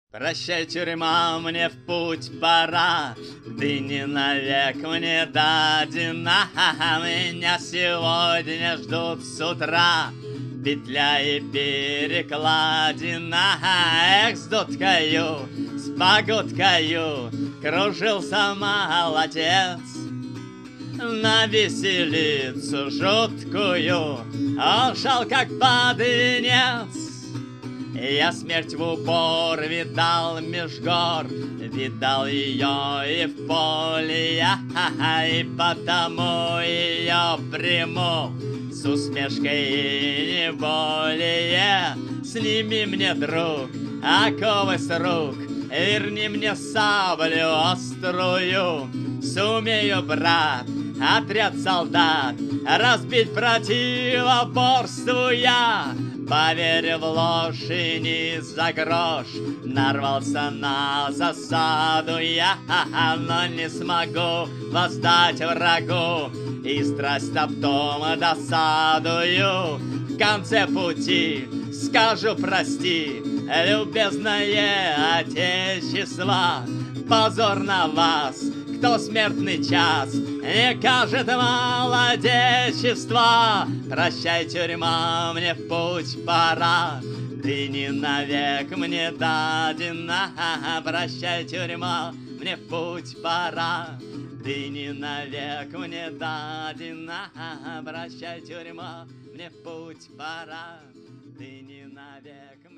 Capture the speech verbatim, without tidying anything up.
Прощай, тюрьма, мне в путь пора, ты не навек мне дадена. Меня сегодня ждут с утра петля и перекладина. Эх, с дудкою, с погодкою кружился молодец. На веселицу жуткую он шел, как подынец. Я смерть в упор видал меж гор, видал ее и в поле я, и потому ее приму с усмешкой и не более. Сними мне, друг, оковы с рук, верни мне саблю острую. Сумею, брат, отряд солдат разбить противоборствуя. Поверив в ложь и не за грош, нарвался на засаду я, но не смогу воздать врагу и страсть об том досадую. В конце пути скажу прости, любезное отечество, позор на вас, кто смертный час не кажет молодечества. Прощай, тюрьма, мне в путь пора, ты не навек мне дадена. Прощай, тюрьма, мне в путь пора, ты не навек мне дадена. Прощай, тюрьма, мне в путь пора, ты не навек мне